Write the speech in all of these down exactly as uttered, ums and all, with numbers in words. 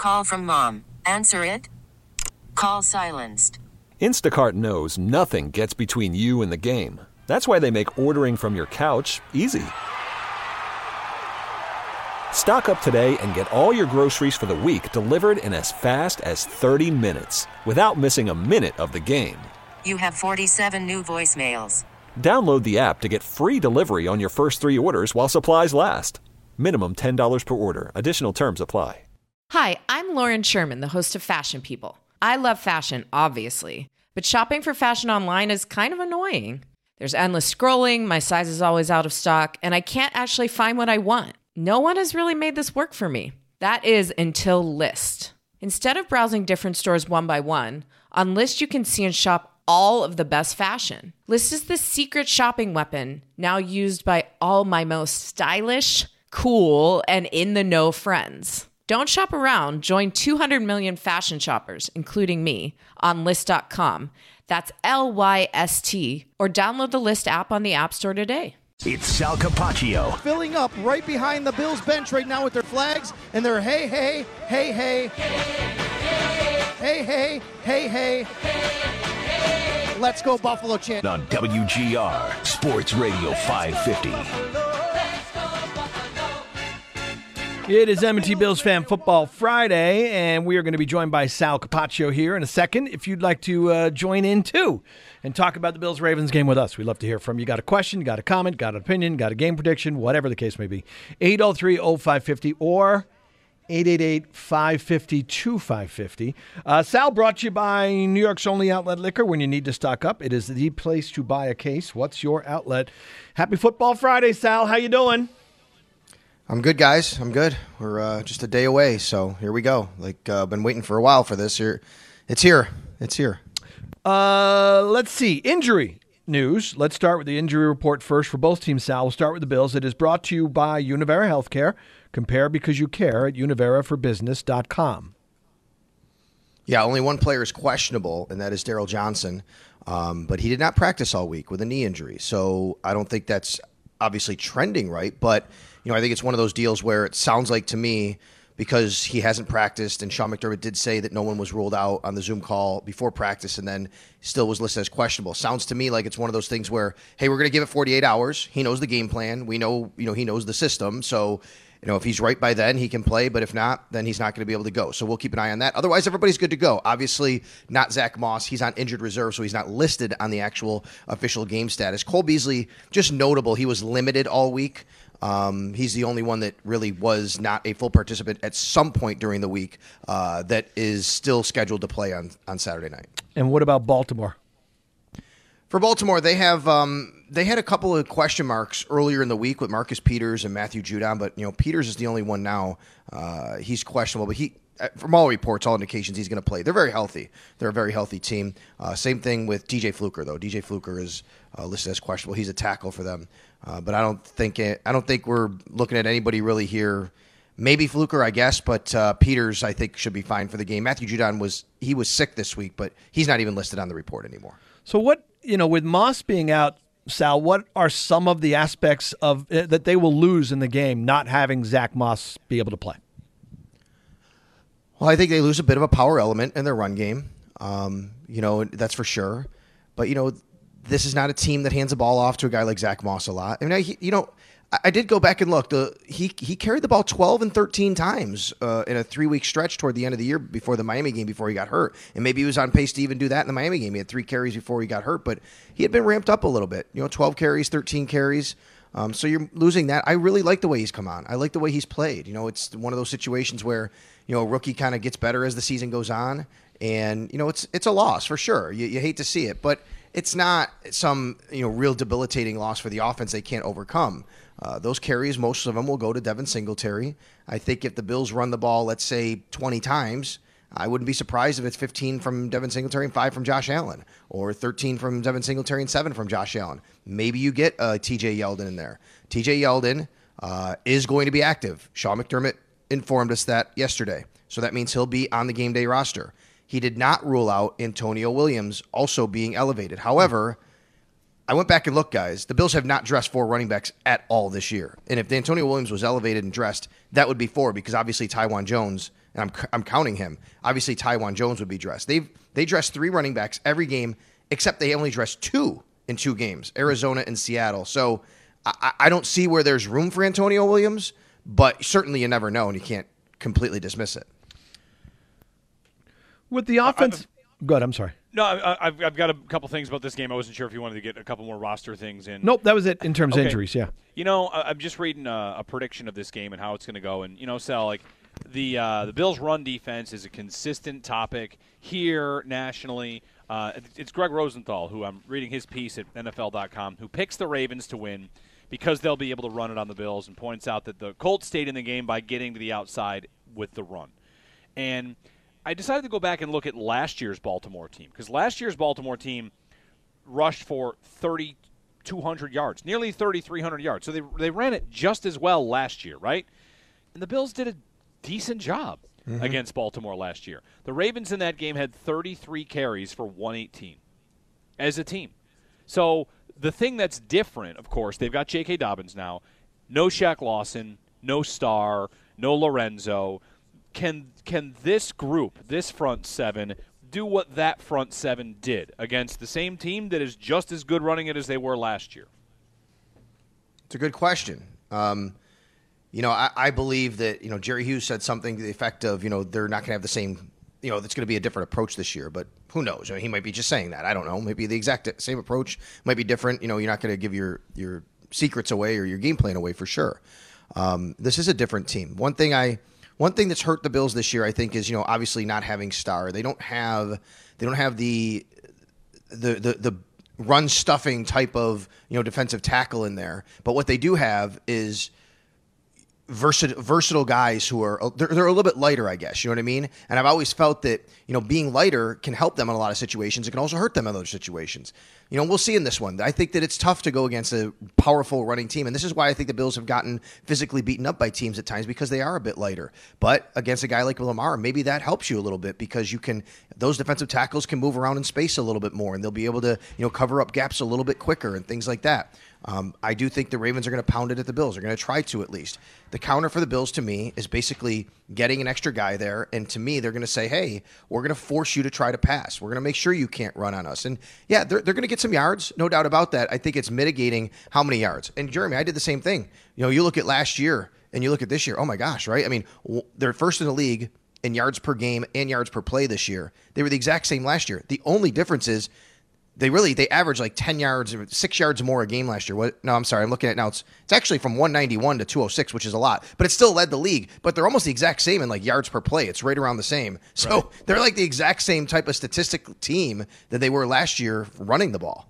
Call from mom. Answer it. Call silenced. Instacart knows nothing gets between you and the game. That's why they make ordering from your couch easy. Stock up today and get all your groceries for the week delivered in as fast as thirty minutes without missing a minute of the game. You have forty-seven new voicemails. Download the app to get free delivery on your first three orders while supplies last. Minimum ten dollars per order. Additional terms apply. Hi, I'm Lauren Sherman, the host of Fashion People. I love fashion, obviously, but shopping for fashion online is kind of annoying. There's endless scrolling, my size is always out of stock, and I can't actually find what I want. No one has really made this work for me. That is until Lyst. Instead of browsing different stores one by one, on Lyst you can see and shop all of the best fashion. Lyst is the secret shopping weapon now used by all my most stylish, cool, and in-the-know friends. Don't shop around. Join two hundred million fashion shoppers, including me, on Lyst dot com. That's L Y S T. Or download the Lyst app on the App Store today. It's Sal Capaccio. Filling up right behind the Bills bench right now with their flags and their hey, hey, hey, hey. Hey, hey, hey, hey. Let's go Buffalo chant. On W G R, Sports Radio five fifty. It is M and T Bills Fan Football Friday, and we are going to be joined by Sal Capaccio here in a second. If you'd like to uh, join in, too, and talk about the Bills-Ravens game with us, we'd love to hear from you. Got a question, got a comment, got an opinion, got a game prediction, whatever the case may be. eight oh three oh five five oh or eight eight eight, five five zero, two five five zero. Uh, Sal, brought to you by New York's only outlet liquor. When you need to stock up, it is the place to buy a case. What's your outlet? Happy Football Friday, Sal. How you doing? I'm good, guys. I'm good. We're uh, just a day away, so here we go. Like, uh, been waiting for a while for this. Here, it's here. It's here. Uh, let's see. Injury news. Let's start with the injury report first for both teams, Sal. We'll start with the Bills. It is brought to you by Univera Healthcare. Compare because you care at univera for business dot com. Yeah, only one player is questionable, and that is Daryl Johnson. Um, but he did not practice all week with a knee injury, so I don't think that's obviously trending right, but you know, I think it's one of those deals where it sounds like to me, because he hasn't practiced, and Sean McDermott did say that no one was ruled out on the Zoom call before practice and then still was listed as questionable. Sounds to me like it's one of those things where, hey, we're going to give it forty-eight hours. He knows the game plan. We know, you know, he knows the system. So, you know, if he's right by then, he can play. But if not, then he's not going to be able to go. So we'll keep an eye on that. Otherwise, everybody's good to go. Obviously, not Zach Moss. He's on injured reserve, so he's not listed on the actual official game status. Cole Beasley, just notable. He was limited all week. Um, he's the only one that really was not a full participant at some point during the week uh, that is still scheduled to play on, on Saturday night. And what about Baltimore? For Baltimore, they have um, they had a couple of question marks earlier in the week with Marcus Peters and Matthew Judon, but you know Peters is the only one now. Uh, he's questionable, but he, from all reports, all indications, he's going to play. They're very healthy. They're a very healthy team. Uh, same thing with D J Fluker, though. D J Fluker is uh, listed as questionable. He's a tackle for them. Uh, but I don't think it, I don't think we're looking at anybody really here. Maybe Fluker, I guess, but uh, Peters, I think, should be fine for the game. Matthew Judon was he was sick this week, but he's not even listed on the report anymore. So what you know, with Moss being out, Sal, what are some of the aspects of uh, that they will lose in the game not having Zach Moss be able to play? Well, I think they lose a bit of a power element in their run game. Um, you know, that's for sure. But you know. This is not a team that hands the ball off to a guy like Zach Moss a lot. I mean, I, you know, I, I did go back and look. The he he carried the ball twelve and thirteen times uh, in a three-week stretch toward the end of the year before the Miami game before he got hurt. And maybe he was on pace to even do that in the Miami game. He had three carries before he got hurt, but he had been ramped up a little bit. You know, twelve carries, thirteen carries. Um, so you're losing that. I really like the way he's come on. I like the way he's played. You know, it's one of those situations where, you know, a rookie kind of gets better as the season goes on. And, you know, it's it's a loss for sure. You, you hate to see it, but it's not some, you know, real debilitating loss for the offense they can't overcome. Uh, those carries, most of them will go to Devin Singletary. I think if the Bills run the ball, let's say twenty times, I wouldn't be surprised if it's fifteen from Devin Singletary and five from Josh Allen, or thirteen from Devin Singletary and seven from Josh Allen. Maybe you get uh, T J Yeldon in there. T J Yeldon uh, is going to be active. Sean McDermott informed us that yesterday. So that means he'll be on the game day roster. He did not rule out Antonio Williams also being elevated. However, I went back and looked, guys. The Bills have not dressed four running backs at all this year. And if Antonio Williams was elevated and dressed, that would be four, because obviously Tywan Jones and I'm I'm counting him. Obviously, Tywan Jones would be dressed. They they dress three running backs every game, except they only dress two in two games, Arizona and Seattle. So I, I don't see where there's room for Antonio Williams, but certainly you never know, and you can't completely dismiss it. With the offense, I, go ahead. I'm sorry. No, I, I've I've got a couple things about this game. I wasn't sure if you wanted to get a couple more roster things in. Nope, that was it in terms okay. of injuries. Yeah. You know, I'm just reading a, a prediction of this game and how it's going to go, and you know, Sal, like the uh, the Bills' run defense is a consistent topic here nationally. Uh, it's Greg Rosenthal, who I'm reading his piece at N F L dot com, who picks the Ravens to win because they'll be able to run it on the Bills, and points out that the Colts stayed in the game by getting to the outside with the run. And I decided to go back and look at last year's Baltimore team, because last year's Baltimore team rushed for thirty-two hundred yards, nearly thirty-three hundred yards. So they they ran it just as well last year, right? And the Bills did a decent job mm-hmm. against Baltimore last year. The Ravens in that game had thirty-three carries for one eighteen as a team. So the thing that's different, of course, they've got J K. Dobbins now. No Shaq Lawson, no Starr, no Lorenzo. Can can this group, this front seven, do what that front seven did against the same team that is just as good running it as they were last year? It's a good question. Um, you know, I, I believe that, you know, Jerry Hughes said something to the effect of, you know, they're not going to have the same, you know, it's going to be a different approach this year. But who knows? I mean, he might be just saying that. I don't know. Maybe the exact same approach might be different. You know, you're not going to give your, your secrets away or your game plan away for sure. Um, this is a different team. One thing I... One thing that's hurt the Bills this year, I think, is, you know, obviously not having Starr. They don't have they don't have the the the, the run stuffing type of, you know, defensive tackle in there. But what they do have is versatile versatile guys who are they're, they're a little bit lighter, I guess. You know what I mean? And I've always felt that, you know, being lighter can help them in a lot of situations. It can also hurt them in other situations. You know, we'll see in this one. I think that it's tough to go against a powerful running team, and this is why I think the Bills have gotten physically beaten up by teams at times, because they are a bit lighter. But against a guy like Lamar, maybe that helps you a little bit, because you can those defensive tackles can move around in space a little bit more, and they'll be able to, you know, cover up gaps a little bit quicker and things like that. Um, I do think the Ravens are going to pound it at the Bills. They're going to try to, at least. The counter for the Bills, to me, is basically getting an extra guy there, and to me, they're going to say, hey, we're going to force you to try to pass. We're going to make sure you can't run on us. And, yeah, they're, they're going to get some yards, no doubt about that. I think it's mitigating how many yards. And, Jeremy, I did the same thing. You know, you look at last year, and you look at this year, oh, my gosh, right? I mean, they're first in the league in yards per game and yards per play this year. They were the exact same last year. The only difference is They really they averaged like ten yards, six yards more a game last year. What? No, I'm sorry. I'm looking at it now. It's it's actually from one ninety-one to two oh six, which is a lot, but it still led the league. But they're almost the exact same in like yards per play. It's right around the same. So right. They're like the exact same type of statistical team that they were last year running the ball.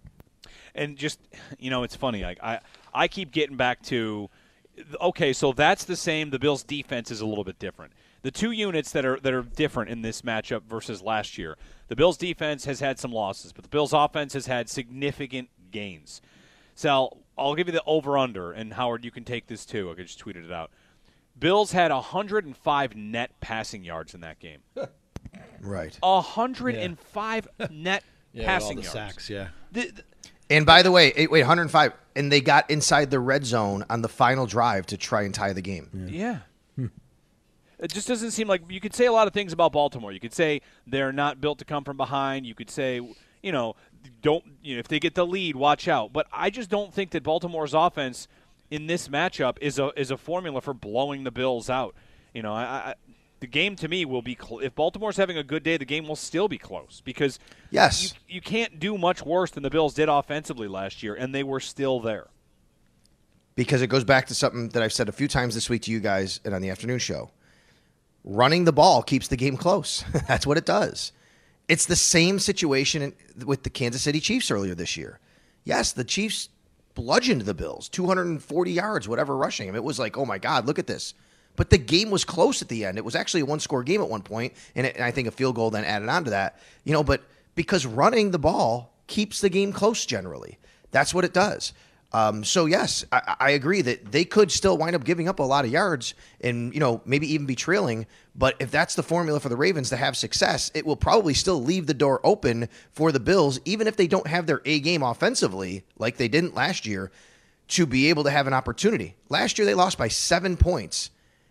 And just, you know, it's funny. Like I I keep getting back to, okay, so that's the same. The Bills' defense is a little bit different. The two units that are that are different in this matchup versus last year. The Bills' defense has had some losses, but the Bills' offense has had significant gains. Sal, I'll give you the over-under, and Howard, you can take this too. I just tweeted it out. Bills had one hundred five net passing yards in that game. Right. one hundred five yeah. net yeah, passing all the yards. Sacks, yeah. The, the, and by the way, wait, one hundred five, and they got inside the red zone on the final drive to try and tie the game. Yeah. yeah. Hmm. It just doesn't seem like – you could say a lot of things about Baltimore. You could say they're not built to come from behind. You could say, you know, don't you know, if they get the lead, watch out. But I just don't think that Baltimore's offense in this matchup is a is a formula for blowing the Bills out. You know, I, I, the game to me will be cl- – if Baltimore's having a good day, the game will still be close, because yes. you, you can't do much worse than the Bills did offensively last year, and they were still there. Because it goes back to something that I've said a few times this week to you guys and on the afternoon show. Running the ball keeps the game close. That's what it does. It's the same situation with the Kansas City Chiefs earlier this year. Yes, the Chiefs bludgeoned the Bills, two hundred forty yards, whatever, rushing them. It was like, oh, my God, look at this. But the game was close at the end. It was actually a one-score game at one point, and, it, and I think a field goal then added on to that. You know, but because running the ball keeps the game close generally. That's what it does. Um, so, yes, I, I agree that they could still wind up giving up a lot of yards and, you know, maybe even be trailing. But if that's the formula for the Ravens to have success, it will probably still leave the door open for the Bills, even if they don't have their A game offensively like they didn't last year, to be able to have an opportunity. Last year they lost by seven points.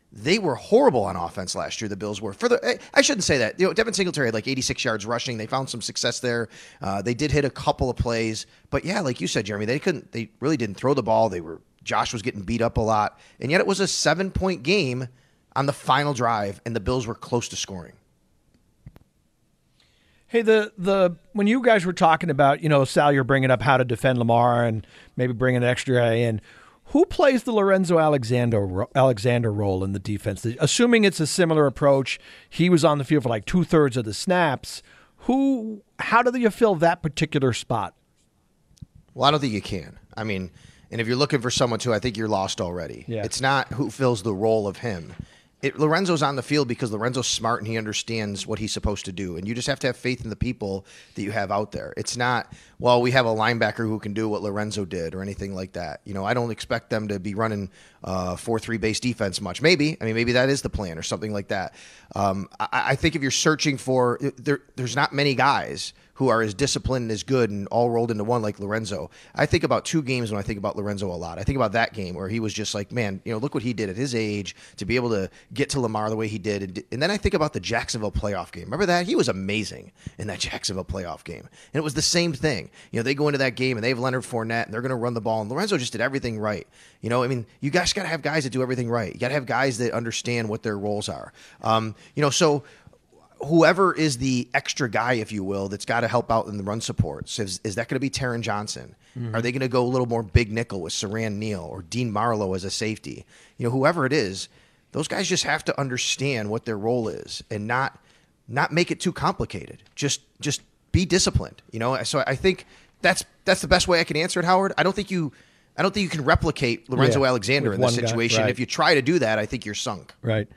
they were horrible on offense last year. The Bills were. For the, I shouldn't say that. You know, Devin Singletary had like eighty-six yards rushing. They found some success there. Uh, they did hit a couple of plays, but yeah, like you said, Jeremy, they couldn't. They really didn't throw the ball. They were. Josh was getting beat up a lot, and yet it was a seven-point game on the final drive, and the Bills were close to scoring. Hey, the the when you guys were talking about, you know, Sal, you're bringing up how to defend Lamar and maybe bringing an extra guy in. Who plays the Lorenzo Alexander Alexander role in the defense? Assuming it's a similar approach, he was on the field for like two thirds of the snaps. Who? How do you fill that particular spot? Well, I don't think you can. I mean, and if you're looking for someone to, I think you're lost already. Yeah. It's not who fills the role of him. It, Lorenzo's on the field because Lorenzo's smart and he understands what he's supposed to do. And you just have to have faith in the people that you have out there. It's not, well, we have a linebacker who can do what Lorenzo did or anything like that. You know, I don't expect them to be running uh, four three base defense much. Maybe. I mean, maybe that is the plan or something like that. Um, I, I think if you're searching for, there, there's not many guys who are as disciplined and as good and all rolled into one like Lorenzo. I think about two games when I think about Lorenzo a lot. I think about that game where he was just like, man, you know, look what he did at his age to be able to get to Lamar the way he did. And, and then I think about the Jacksonville playoff game. Remember that? He was amazing in that Jacksonville playoff game. And it was the same thing. You know, they go into that game and they have Leonard Fournette and they're going to run the ball. And Lorenzo just did everything right. You know, I mean, you guys got to have guys that do everything right. You got to have guys that understand what their roles are. Um, you know, so whoever is the extra guy, if you will, that's got to help out in the run support. So is, is that going to be Taron Johnson? Mm-hmm. Are they going to go a little more big nickel with Saran Neal or Dean Marlowe as a safety? You know, whoever it is, those guys just have to understand what their role is and not not make it too complicated. Just just be disciplined. You know, so I think that's that's the best way I can answer it, Howard. I don't think you I don't think you can replicate Lorenzo yeah, Alexander in this situation. Right. If you try to do that, I think you're sunk. Right.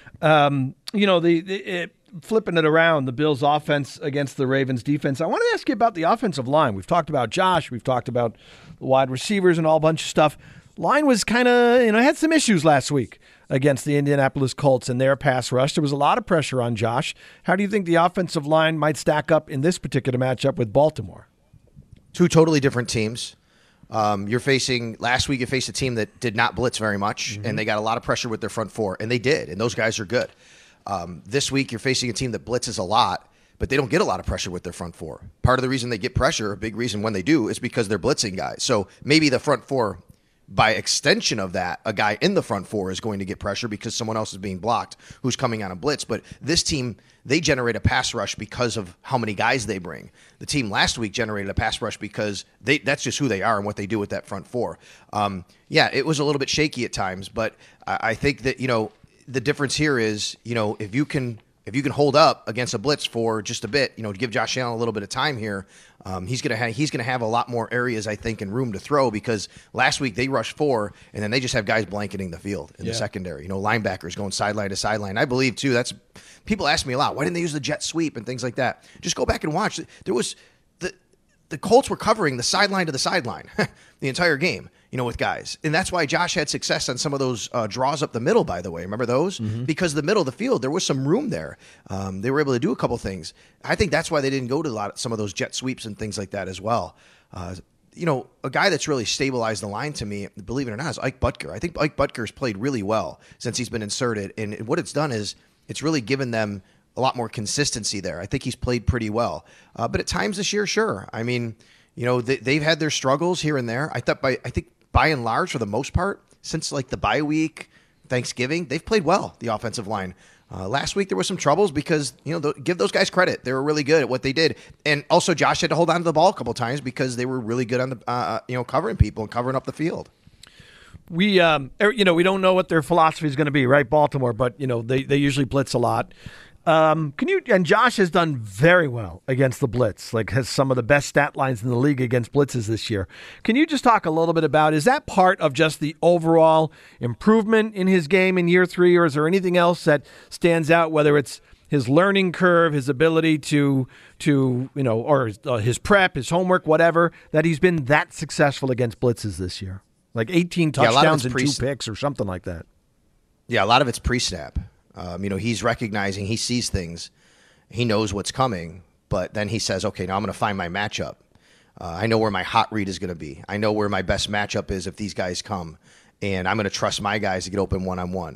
Um, you know, the, the it, flipping it around, the Bills' offense against the Ravens' defense. I want to ask you about the offensive line. We've talked about Josh. We've talked about the wide receivers and all a bunch of stuff. Line was kind of, you know, had some issues last week against the Indianapolis Colts and their pass rush. There was a lot of pressure on Josh. How do you think the offensive line might stack up in this particular matchup with Baltimore? Two totally different teams. Um, you're facing, last week you faced a team that did not blitz very much, mm-hmm. and they got a lot of pressure with their front four, and they did, and those guys are good. Um, this week you're facing a team that blitzes a lot, but they don't get a lot of pressure with their front four. Part of the reason they get pressure, a big reason when they do, is because they're blitzing guys. So maybe the front four, by extension of that, a guy in the front four is going to get pressure because someone else is being blocked who's coming on a blitz. But this team, they generate a pass rush because of how many guys they bring. The team last week generated a pass rush because they that's just who they are and what they do with that front four. Um, yeah, it was a little bit shaky at times, but I, I think that, you know, the difference here is, you know, if you can if you can hold up against a blitz for just a bit, you know, to give Josh Allen a little bit of time here, um, he's gonna have he's gonna have a lot more areas, I think, and room to throw, because last week they rushed four and then they just have guys blanketing the field in yeah. the secondary. You know, linebackers going sideline to sideline. I believe too. That's people ask me a lot. Why didn't they use the jet sweep and things like that? Just go back and watch. There was the the Colts were covering the sideline to the sideline the entire game, you know, with guys. And that's why Josh had success on some of those uh, draws up the middle, by the way. Remember those? Mm-hmm. Because the middle of the field, there was some room there. Um, they were able to do a couple things. I think that's why they didn't go to a lot of, some of those jet sweeps and things like that as well. Uh, you know, a guy that's really stabilized the line to me, believe it or not, is Ike Butker. I think Ike Butker's played really well since he's been inserted. And what it's done is it's really given them a lot more consistency there. I think he's played pretty well. Uh, but at times this year, sure. I mean, you know, they, they've had their struggles here and there. I thought by I think by and large, for the most part, since like the bye week, Thanksgiving, they've played well, the offensive line. Uh, last week there was some troubles because, you know, th- give those guys credit. They were really good at what they did. And also Josh had to hold on to the ball a couple times because they were really good on the, uh, you know, covering people and covering up the field. We, um, you know, we don't know what their philosophy is going to be, right, Baltimore, but, you know, they, they usually blitz a lot. Um, can you, and Josh has done very well against the blitz, like has some of the best stat lines in the league against blitzes this year. Can you just talk a little bit about, is that part of just the overall improvement in his game in year three, or is there anything else that stands out, whether it's his learning curve, his ability to, to you know, or his, uh, his prep, his homework, whatever, that he's been that successful against blitzes this year? Like eighteen touchdowns yeah, and pre- two picks or something like that. Yeah, a lot of it's pre-snap. Um, you know, he's recognizing, he sees things, he knows what's coming, but then he says, okay, now I'm going to find my matchup. Uh, I know where my hot read is going to be. I know where my best matchup is if these guys come, and I'm going to trust my guys to get open one-on-one.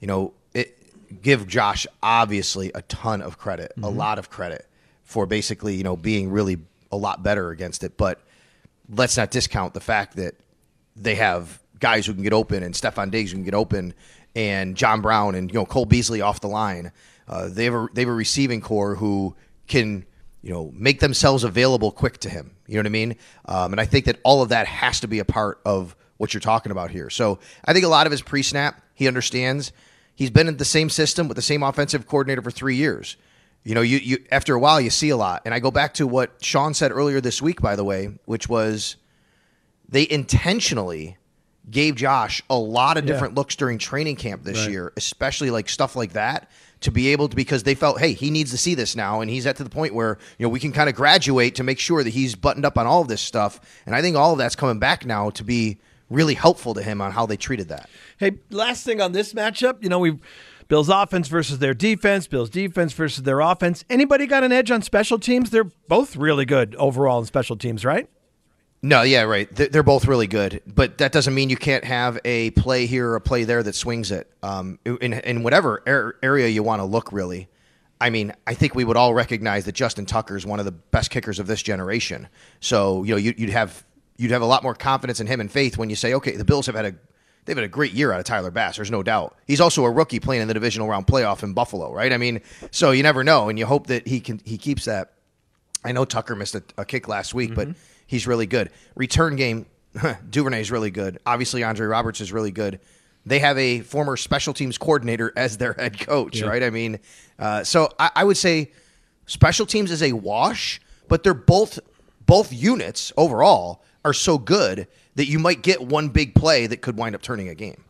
you know, it, give Josh obviously a ton of credit, mm-hmm. a lot of credit for basically, you know, being really a lot better against it. But let's not discount the fact that they have guys who can get open and Stephon Diggs who can get open and John Brown and, you know, Cole Beasley off the line. Uh, they have a, they have a receiving core who can, you know, make themselves available quick to him. You know what I mean? Um, and I think that all of that has to be a part of what you're talking about here. So I think a lot of his pre-snap, he understands. He's been in the same system with the same offensive coordinator for three years. You know, you, you after a while, you see a lot. And I go back to what Sean said earlier this week, by the way, which was they intentionally gave Josh a lot of different yeah. looks during training camp this right. year, especially like stuff like that, to be able to, because they felt, hey, he needs to see this now, and he's at to the point where, you know, we can kind of graduate to make sure that he's buttoned up on all of this stuff. And I think all of that's coming back now to be really helpful to him on how they treated that. Hey, last thing on this matchup, you know, we've Bills offense versus their defense, Bills defense versus their offense. Anybody got an edge on special teams? They're both really good overall in special teams, right? No, yeah, right. They're both really good, but that doesn't mean you can't have a play here or a play there that swings it. Um, in, in whatever area you want to look, really. I mean, I think we would all recognize that Justin Tucker is one of the best kickers of this generation. So, you know, you'd have you'd have a lot more confidence in him and faith when you say, okay, the Bills have had a they've had a great year out of Tyler Bass. There's no doubt. He's also a rookie playing in the divisional round playoff in Buffalo, right? I mean, so you never know, and you hope that he can he keeps that. I know Tucker missed a, a kick last week, mm-hmm. but he's really good. Return game, Duvernay is really good. Obviously, Andre Roberts is really good. They have a former special teams coordinator as their head coach, yeah. right? I mean, uh, so I, I would say special teams is a wash, but they're both both units overall are so good that you might get one big play that could wind up turning a game.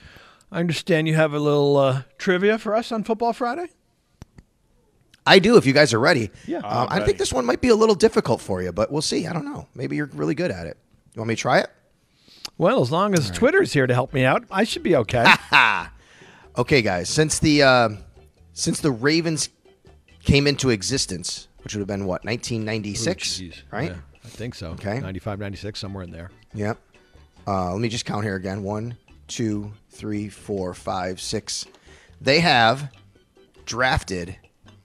I understand you have a little uh, trivia for us on Football Friday. I do, if you guys are ready. Yeah, um, I think this one might be a little difficult for you, but we'll see. I don't know. Maybe you're really good at it. You want me to try it? Well, as long as right. Twitter's here to help me out, I should be okay. Okay, guys. Since the uh, since the Ravens came into existence, which would have been, what, nineteen ninety-six, Ooh, right? Yeah, I think so. Okay. ninety-five, ninety-six, somewhere in there. Yep. Uh, let me just count here again. One, two, three, four, five, six. They have drafted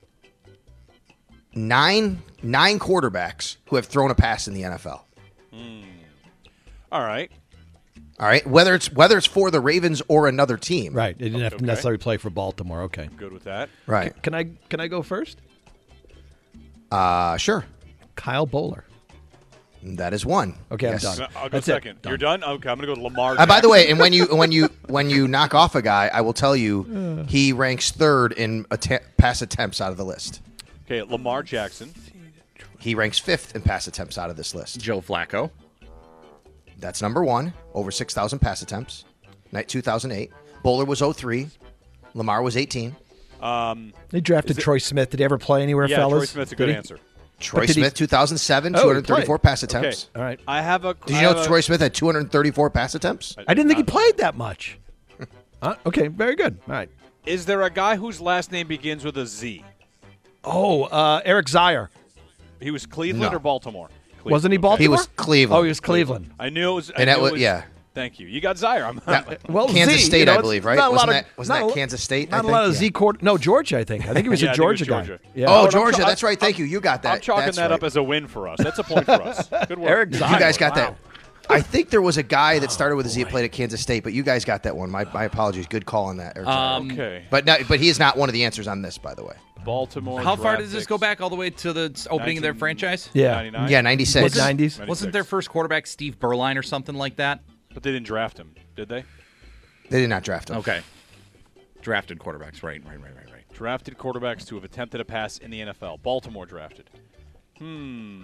nine nine quarterbacks who have thrown a pass in the N F L. Mm. All right. All right. Whether it's whether it's for the Ravens or another team. Right. They didn't have okay. to necessarily play for Baltimore. Okay. Good with that. Right. Can, can I can I go first? Uh, sure. Kyle Bowler. That is one. Okay, yes. I'm done. I'll go That's second. Done. You're done? Okay, I'm going to go to Lamar Uh, by the way, and when you when you when you knock off a guy, I will tell you he ranks third in att- pass attempts out of the list. Okay, Lamar Jackson. He ranks fifth in pass attempts out of this list. Joe Flacco. That's number one, over six thousand pass attempts. Night two thousand eight. Bowler was oh three. Lamar was eighteen. Um, they drafted it, Troy Smith. Did he ever play anywhere, yeah, fellas? Troy Smith's a good answer. Troy Smith, two thousand seven, oh, two hundred thirty-four pass attempts. Okay. All right. I have a. Did you I know a, Troy Smith had two hundred thirty-four pass attempts? I didn't think he played that much. uh, okay, very good. All right. Is there a guy whose last name begins with a Z? Oh, uh, Eric Zier. He was Cleveland No. or Baltimore? Cleveland. Wasn't he Baltimore? He was Cleveland. Oh, he was Cleveland. I knew it was. I And that knew was- it was yeah. Thank you. You got Zier. I'm, That- Well, Kansas Z, State, you know, I it's believe, right? not a Wasn't lot of- that, wasn't not that a- Kansas State? Not I a think? lot of Yeah. Z quarter. No, Georgia. I think. I think he was Yeah, a I think it was Georgia guy. Georgia. Yeah. Oh, I'm Georgia. try- That's right. Thank you. You got that. I'm chalking That's that right. up as a win for us. That's a point for us. Good work. Eric You Zier. guys got Wow. that. I think there was a guy that started with a Z that played at Kansas State, but you guys got that one. My, my apologies. Good call on that. Eric Zier. Um, Okay. But no, but he is not one of the answers on this, by the way. Baltimore. How far draft does this picks. go back? All the way to the opening of their nineteen franchise? Yeah. ninety-nine? Yeah, ninety-six. Mid nineties. Wasn't their first quarterback Steve Berline or something like that? But they didn't draft him, did they? They did not draft him. Okay. Drafted quarterbacks. Right, right, right, right, right. Drafted quarterbacks to have attempted a pass in the N F L. Baltimore drafted. Hmm.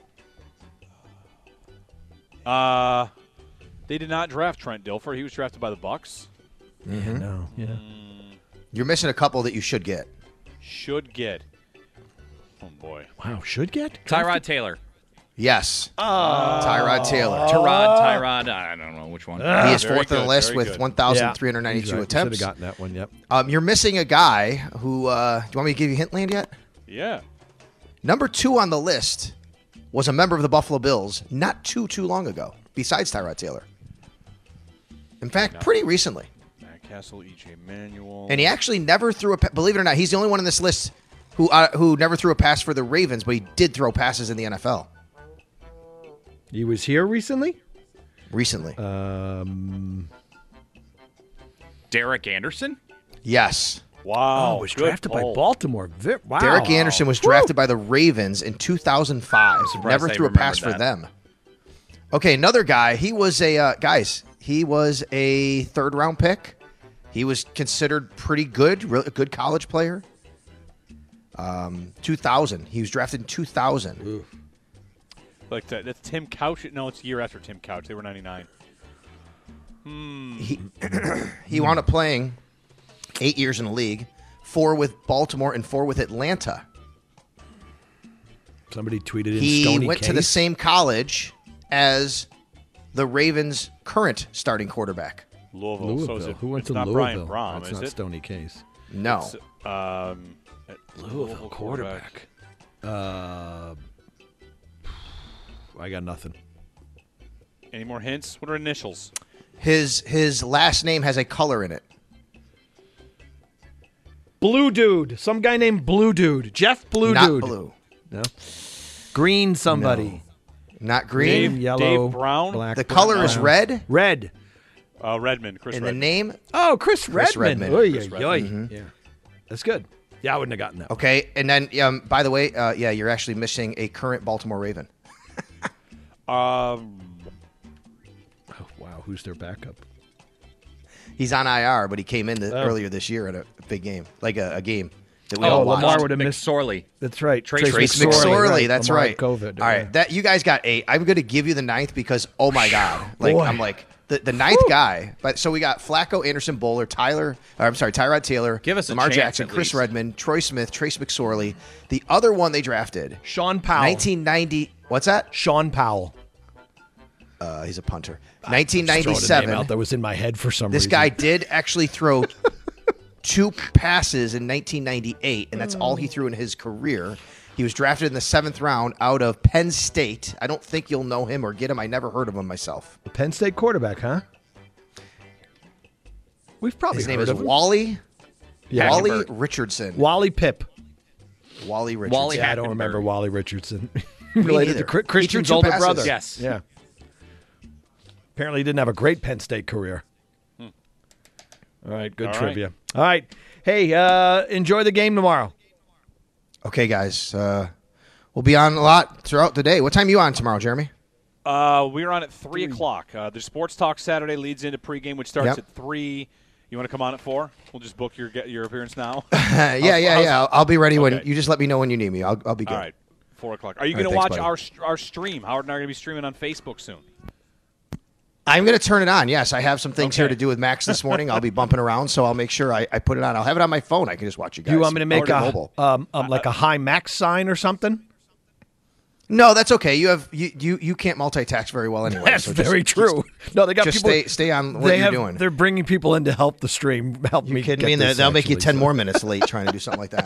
Uh, they did not draft Trent Dilfer. He was drafted by the Bucks. Mm-hmm. No. Yeah. You're missing a couple that you should get. Should get. Oh boy. Wow. Should get Tyrod Taylor. Yes. Tyrod Taylor. Tyrod, Tyrod. I don't know which one. he is very fourth on the good, list very with good. one thousand three hundred ninety-two He's right. attempts. Should have gotten that one. Yep. Um, you're missing a guy who. Uh, do you want me to give you Hintland yet? Yeah. Number two on the list was a member of the Buffalo Bills not too too long ago. Besides Tyrod Taylor. In fact, pretty recently. Matt Castle, E J Manuel. And he actually never threw a pa- believe it or not, he's the only one on this list who uh, who never threw a pass for the Ravens, but he did throw passes in the N F L. He was here recently? Recently. Um, Derek Anderson? Yes. Wow. Oh, was good drafted by pull. Baltimore. Vi- Wow. Derek Anderson was drafted by the Ravens in two thousand five. surprised Never I threw a remembered pass for that. them. Okay, another guy. He was a uh, guys. He was a third round pick. He was considered pretty good, real, a good college player. Um, two thousand. He was drafted in two thousand. Like that, that's Tim Couch. No, it's a year after Tim Couch. They were ninety-nine. He he wound up playing eight years in the league, four with Baltimore and four with Atlanta. Somebody tweeted in He Stony went Case. to the same college as the Ravens' current starting quarterback. Louisville. Louisville. So is it, Who went it's to not Louisville? Brian Brom, That's is not it? Stony Case. No. It's, um, Louisville quarterback. Uh, I got nothing. Any more hints? What are initials? His his last name has a color in it. Blue Dude. Some guy named Blue Dude. Jeff Blue Not Dude. blue. No. Green somebody. Not green. Dave, yellow, Dave Brown? black. The color is brown. red. Red. Uh, Redmond. Chris And the Redmond. name. Oh, Chris, Chris Redmond. Redmond. Oy, Chris oy, Redmond. oy. Yeah. That's good. Yeah, I wouldn't have gotten that. Okay. And then, um, by the way, uh, yeah, you're actually missing a current Baltimore Raven. Um, Oh, wow. Who's their backup? He's on I R, but he came in the, Oh. earlier this year at a big game, like a, a game that we Oh, all watched. Lamar would have missed. McSorley. That's right. Trace Trace McSorley, McSorley, right. that's Lamar right. had COVID. All yeah. right, that you guys got eight. I'm going to give you the ninth because oh my god, like Boy. I'm like the, the ninth guy. But so we got Flacco, Anderson, Bowler, Tyler. Or I'm sorry, Tyrod Taylor, Give us a Lamar chance, Jackson, at Chris least. Redmond, Troy Smith, Trace McSorley. The other one they drafted, Sean Powell. nineteen ninety. What's that? Sean Powell. Uh, he's a punter. Just throwing a name nineteen ninety-seven. out that was in my head for some This reason. guy did actually throw two passes in nineteen ninety-eight, and that's all he threw in his career. He was drafted in the seventh round out of Penn State. I don't think you'll know him or get him. I never heard of him myself. The Penn State quarterback, huh? We've probably His name heard is of him. Wally Yeah. Wally Hackenberg. Richardson. Wally Pip. Wally Richardson. Wally Yeah, I don't Hackenberg. remember Wally Richardson. Related neither. to Chri- He threw Christian's two older passes. brother. Yes. Yeah. Apparently, he didn't have a great Penn State career. All right, good All right. trivia. All right, hey, uh, enjoy the game tomorrow. Okay, guys. Uh, we'll be on a lot throughout the day. What time are you on tomorrow, Jeremy? uh, we're on at three o'clock. Uh, the Sports Talk Saturday leads into pregame, which starts Yep. at three. You want to come on at four? We'll just book your get your appearance now. Uh, yeah, yeah, how's- yeah. I'll, I'll be ready when Okay. you just let me know when you need me. I'll, I'll be good. All right, four o'clock. Are you All going right, to thanks, watch buddy. our our stream? Howard and I are going to be streaming on Facebook soon. I'm going to turn it on. Yes, I have some things here Okay. to do with Max this morning. I'll be bumping around, so I'll make sure I, I put it on. I'll have it on my phone. I can just watch you guys. Do you want me to make Or a mobile. um, um, like a high max sign or something? No, that's okay. You have you you, you can't multitask very well anyway. That's so just- very true. no, they got Just people. stay stay on what they you're have, doing. They're bringing people in to help the stream. Help me. You kidding get me? And this, they'll make you actually, ten so. more minutes late trying to do something like that.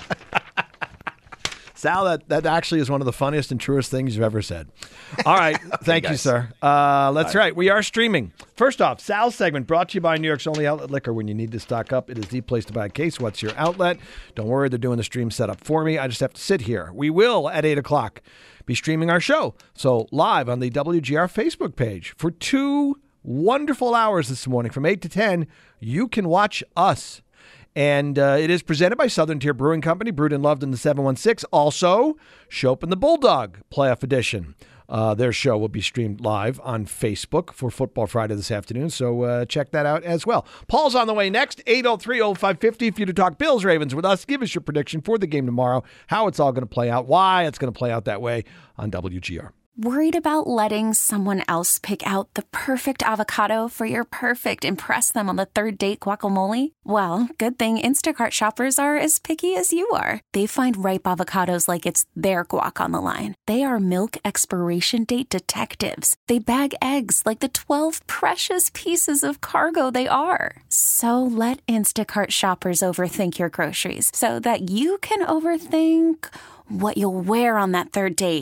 Sal, that, that actually is one of the funniest and truest things you've ever said. All right. Thank you, guys. sir. Uh, that's right. We are streaming. First off, Sal's segment brought to you by New York's only outlet liquor. When you need to stock up, it is the place to buy a case. What's your outlet? Don't worry, they're doing the stream setup for me. I just have to sit here. We will, at eight o'clock, be streaming our show. So live on the W G R Facebook page for two wonderful hours this morning from eight to ten. You can watch us. And uh, it is presented by Southern Tier Brewing Company, brewed and loved in the seven one six. Also, Shope and the Bulldog Playoff Edition. Uh, their show will be streamed live on Facebook for Football Friday this afternoon, so uh, check that out as well. Paul's on the way next, eight oh three oh five fifty for you to talk Bills Ravens with us. Give us your prediction for the game tomorrow, how it's all going to play out, why it's going to play out that way on W G R. Worried about letting someone else pick out the perfect avocado for your perfect impress them on the third date guacamole? Well, good thing Instacart shoppers are as picky as you are. They find ripe avocados like it's their guac on the line. They are milk expiration date detectives. They bag eggs like the twelve precious pieces of cargo they are. So let Instacart shoppers overthink your groceries so that you can overthink what you'll wear on that third date.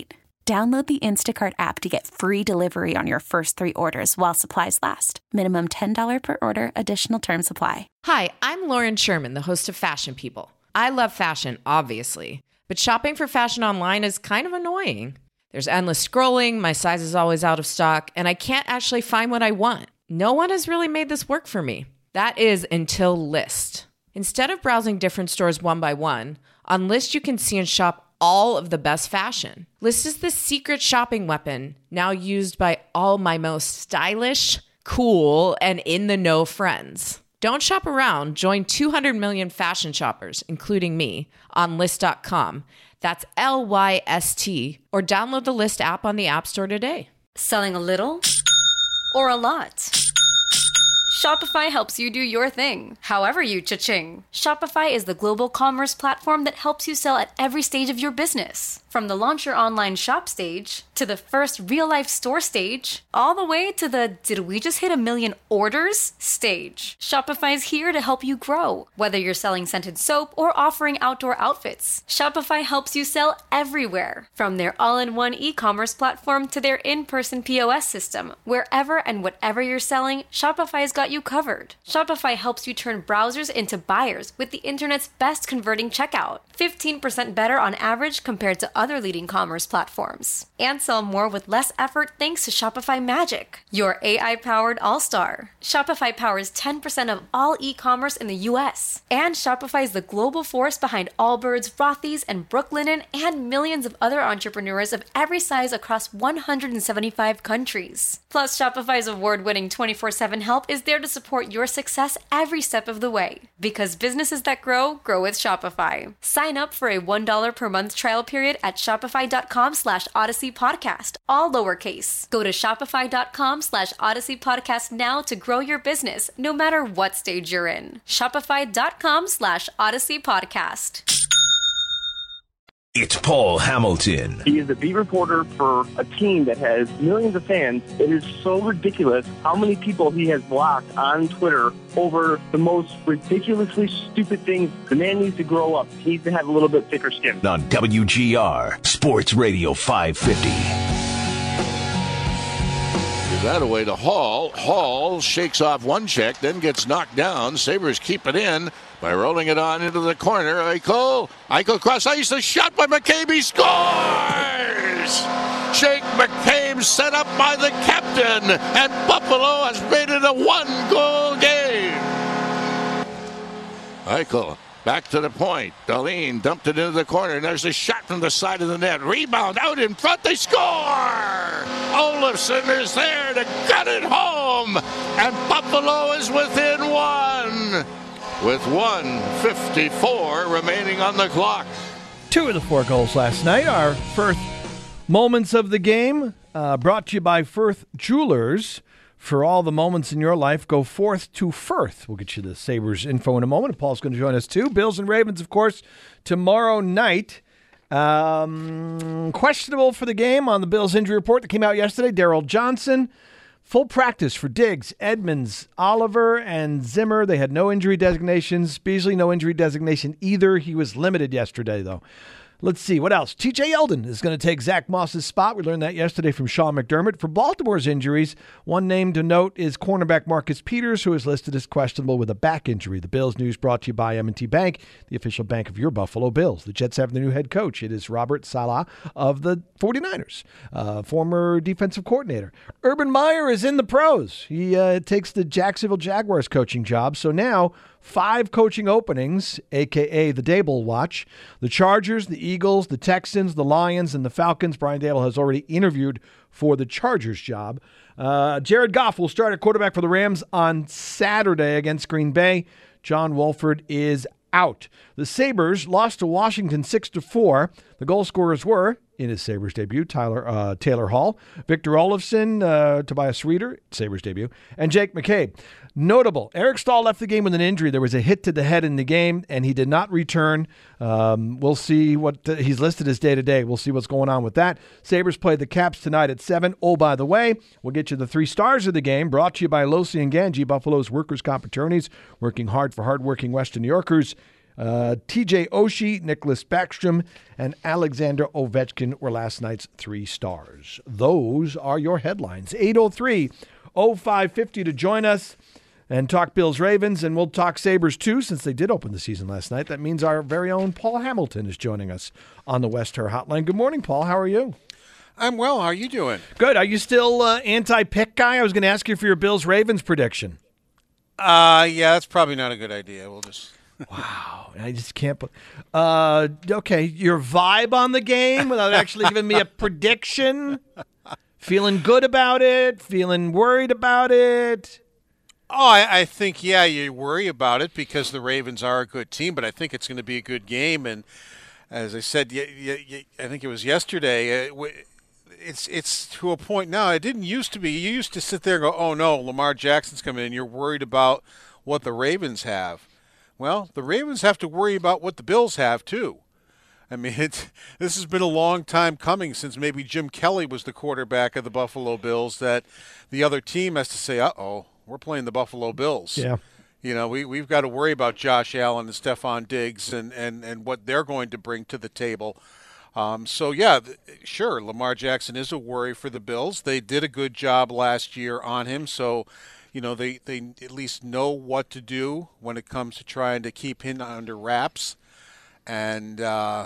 Download the Instacart app to get free delivery on your first three orders while supplies last. Minimum ten dollars per order. Additional terms apply. Hi, I'm Lauren Sherman, the host of Fashion People. I love fashion, obviously, but shopping for fashion online is kind of annoying. There's endless scrolling, my size is always out of stock, and I can't actually find what I want. No one has really made this work for me. That is until Lyst. Instead of browsing different stores one by one, on Lyst you can see and shop all of the best fashion. Lyst is the secret shopping weapon now used by all my most stylish, cool, and in-the-know friends. Don't shop around. Join two hundred million fashion shoppers, including me, on Lyst dot com. That's L Y S T, or download the Lyst app on the App Store today. Selling a little or a lot? Shopify helps you do your thing, however you cha-ching. Shopify is the global commerce platform that helps you sell at every stage of your business. From the launch your online shop stage, to the first real-life store stage, all the way to the did we just hit a million orders stage. Shopify's here to help you grow. Whether you're selling scented soap or offering outdoor outfits, Shopify helps you sell everywhere. From their all-in-one e-commerce platform to their in-person P O S system, wherever and whatever you're selling, Shopify's got you covered. Shopify helps you turn browsers into buyers with the internet's best converting checkout. fifteen percent better on average compared to other leading commerce platforms. And sell more with less effort thanks to Shopify Magic, your A I-powered all-star. Shopify powers ten percent of all e-commerce in the U S. And Shopify is the global force behind Allbirds, Rothy's, and Brooklinen, and millions of other entrepreneurs of every size across one hundred seventy-five countries. Plus, Shopify's award-winning twenty-four seven help is there to support your success every step of the way. Because businesses that grow, grow with Shopify. Sign up for a one dollar per month trial period at shopify.com slash Odyssey Podcast, all lowercase. Go to shopify.com slash Odyssey Podcast now to grow your business, no matter what stage you're in. Shopify.com slash Odyssey Podcast. It's Paul Hamilton. He is a beat reporter for a team that has millions of fans. It is so ridiculous how many people he has blocked on Twitter over the most ridiculously stupid things. The man needs to grow up. He needs to have a little bit thicker skin. On W G R, Sports Radio five fifty. That away to Hall. Hall shakes off one check, then gets knocked down. Sabres keep it in by rolling it on into the corner. Eichel. Eichel cross ice. A shot by McCabe. He scores! Jake McCabe set up by the captain, and Buffalo has made it a one-goal game. Eichel back to the point. Dahlin dumped it into the corner. And there's a shot from the side of the net. Rebound out in front. They score! Olofsson is there to gut it home. And Buffalo is within one. With one fifty-four remaining on the clock. Two of the four goals last night. Our first moments of the game uh, brought to you by Firth Jewelers. For all the moments in your life, go forth to Firth. We'll get you the Sabres info in a moment. Paul's going to join us too. Bills and Ravens, of course, tomorrow night. Um, questionable for the game on the Bills injury report that came out yesterday. Daryl Johnson, full practice for Diggs, Edmonds, Oliver, and Zimmer. They had no injury designations. Beasley, no injury designation either. He was limited yesterday, though. Let's see, what else? T J Yeldon is going to take Zach Moss's spot. We learned that yesterday from Sean McDermott. For Baltimore's injuries, one name to note is cornerback Marcus Peters, who is listed as questionable with a back injury. The Bills news brought to you by M and T Bank, the official bank of your Buffalo Bills. The Jets have their new head coach. It is Robert Saleh of the forty-niners, uh, former defensive coordinator. Urban Meyer is in the pros. He uh, takes the Jacksonville Jaguars coaching job. So now, five coaching openings, a k a the Dable Watch. The Chargers, the Eagles, the Texans, the Lions, and the Falcons. Brian Dable has already interviewed for the Chargers job. Uh, Jared Goff will start at quarterback for the Rams on Saturday against Green Bay. John Wolford is out. The Sabres lost to Washington six to four. The goal scorers were, in his Sabres debut, Tyler uh, Taylor Hall, Victor Olofsson, uh, Tobias Reeder, Sabres debut, and Jake McCabe. Notable, Eric Stahl left the game with an injury. There was a hit to the head in the game, and he did not return. Um, we'll see what uh, he's listed as day-to-day. We'll see what's going on with that. Sabres play the Caps tonight at seven. Oh, by the way, we'll get you the three stars of the game, brought to you by Losi and Ganji, Buffalo's workers' comp attorneys, working hard for hardworking Western New Yorkers. Uh, T J Oshie, Nicholas Backstrom, and Alexander Ovechkin were last night's three stars. Those are your headlines. eight oh three oh five fifty to join us and talk Bills Ravens, and we'll talk Sabres too, since they did open the season last night. That means our very own Paul Hamilton is joining us on the West Her Hotline. Good morning, Paul. How are you? I'm well. How are you doing? Good. Are you still uh, anti-pick guy? I was going to ask you for your Bills Ravens prediction. Uh, yeah, that's probably not a good idea. We'll just. Wow. I just can't. Uh, okay, your vibe on the game without actually giving me a prediction. Feeling good about it? Feeling worried about it? Oh, I, I think, yeah, you worry about it because the Ravens are a good team, but I think it's going to be a good game. And as I said, y- y- y- I think it was yesterday, uh, it's it's to a point now. It didn't used to be. You used to sit there and go, oh, no, Lamar Jackson's coming in. You're worried about what the Ravens have. Well, the Ravens have to worry about what the Bills have, too. I mean, it's, this has been a long time coming since maybe Jim Kelly was the quarterback of the Buffalo Bills, that the other team has to say, uh-oh, we're playing the Buffalo Bills. Yeah. You know, we, we've got to worry about Josh Allen and Stephon Diggs and, and, and what they're going to bring to the table. Um, so, yeah, sure, Lamar Jackson is a worry for the Bills. They did a good job last year on him, so – you know, they, they at least know what to do when it comes to trying to keep him under wraps. And, uh,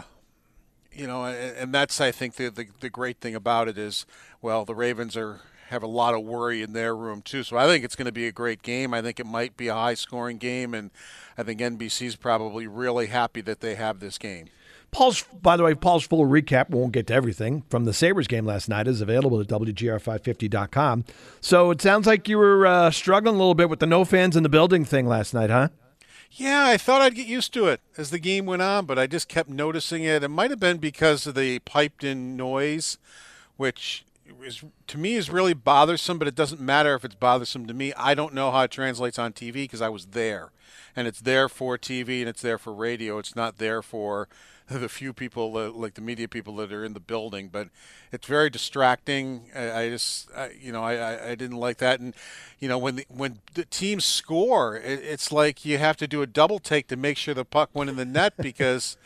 you know, and, and that's, I think, the, the the great thing about it is, well, the Ravens are have a lot of worry in their room, too. So I think it's going to be a great game. I think it might be a high-scoring game, and I think N B C's probably really happy that they have this game. Paul's, by the way, Paul's full recap, we won't get to everything, from the Sabres game last night is available at W G R five fifty dot com. So it sounds like you were uh, struggling a little bit with the no fans in the building thing last night, huh? Yeah, I thought I'd get used to it as the game went on, but I just kept noticing it. It might have been because of the piped-in noise, which is, to me is really bothersome, but it doesn't matter if it's bothersome to me. I don't know how it translates on T V because I was there. And it's there for T V and it's there for radio. It's not there for the few people, that, like the media people that are in the building, but it's very distracting. I, I just, I, you know, I, I didn't like that. And, you know, when the, when the teams score, it, it's like you have to do a double take to make sure the puck went in the net because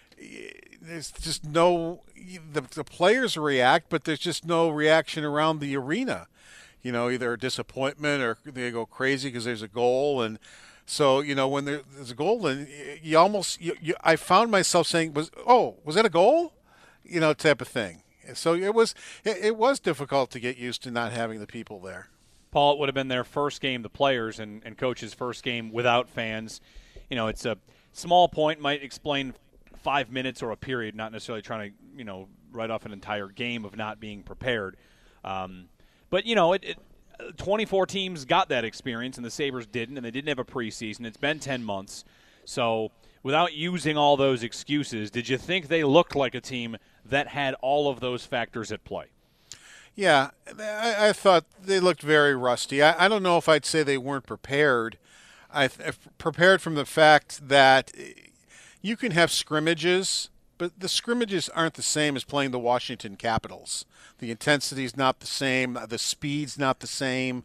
there's just no, the, the players react, but there's just no reaction around the arena. You know, either disappointment or they go crazy because there's a goal. And so, you know, when there, there's a goal, and you almost, you, you, I found myself saying, "Was oh, was that a goal?" You know, type of thing. So it was, it, it was difficult to get used to not having the people there. Paul, it would have been their first game, the players and, and coach's first game without fans. You know, it's a small point, might explain five minutes or a period, not necessarily trying to, you know, write off an entire game of not being prepared. Um, but, you know, it, it twenty-four teams got that experience, and the Sabres didn't, and they didn't have a preseason. It's been ten months. So without using all those excuses, did you think they looked like a team that had all of those factors at play? Yeah, I, I thought they looked very rusty. I, I don't know if I'd say they weren't prepared. I th- prepared from the fact that you can have scrimmages, but the scrimmages aren't the same as playing the Washington Capitals. The intensity's not the same. The speed's not the same.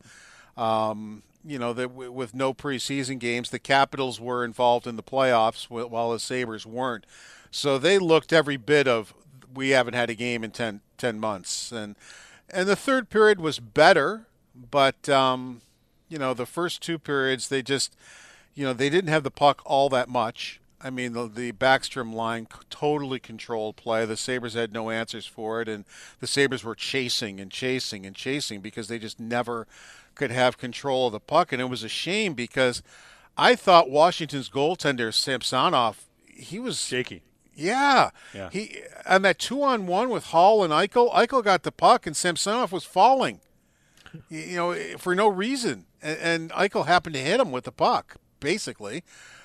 Um, you know, the, with no preseason games, the Capitals were involved in the playoffs while the Sabres weren't. So they looked every bit of, we haven't had a game in ten, ten months. And and the third period was better, but, um, you know, the first two periods, they just, you know, they didn't have the puck all that much. I mean, the, the Backstrom line totally controlled play. The Sabres had no answers for it, and the Sabres were chasing and chasing and chasing because they just never could have control of the puck. And it was a shame because I thought Washington's goaltender, Samsonov, he was shaky. Yeah. yeah. He on that two-on-one with Hall and Eichel, Eichel got the puck, and Samsonov was falling, you know, for no reason. And, and Eichel happened to hit him with the puck, basically.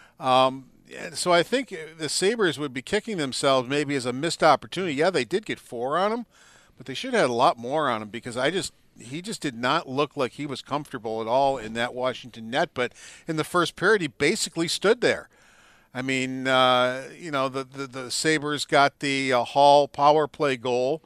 Um So I think the Sabres would be kicking themselves maybe as a missed opportunity. Yeah, they did get four on him, but they should have had a lot more on him because I just he just did not look like he was comfortable at all in that Washington net. But in the first period, he basically stood there. I mean, uh, you know, the, the, the Sabres got the uh, Hall power play goal,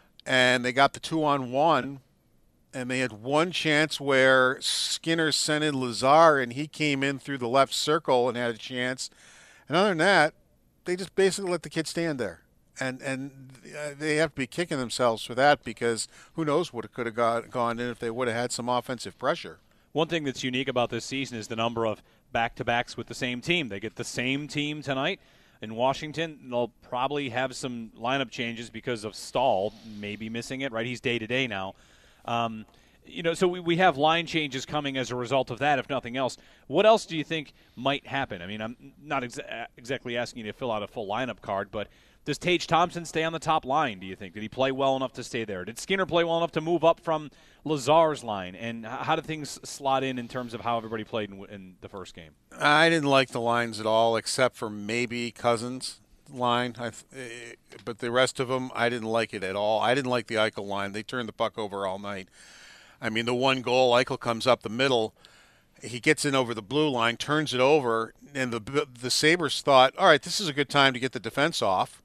and they got the two-on-one, and they had one chance where Skinner sent in Lazar, and he came in through the left circle and had a chance. And other than that, they just basically let the kid stand there. And and uh, they have to be kicking themselves for that because who knows what it could have got, gone in if they would have had some offensive pressure. One thing that's unique about this season is the number of back-to-backs with the same team. They get the same team tonight in Washington. They'll probably have some lineup changes because of Stahl maybe missing it, right? He's day-to-day now. Um, you know, so we, we have line changes coming as a result of that, if nothing else. What else do you think might happen? I mean, I'm not exa- exactly asking you to fill out a full lineup card, but does Tage Thompson stay on the top line, do you think? Did he play well enough to stay there? Did Skinner play well enough to move up from Lazar's line? And how did things slot in in terms of how everybody played in, in the first game? I didn't like the lines at all, except for maybe Cousins' line. I, but the rest of them, I didn't like it at all. I didn't like the Eichel line. They turned the puck over all night. I mean, the one goal, Eichel comes up the middle. He gets in over the blue line, turns it over, and the the Sabres thought, all right, this is a good time to get the defense off.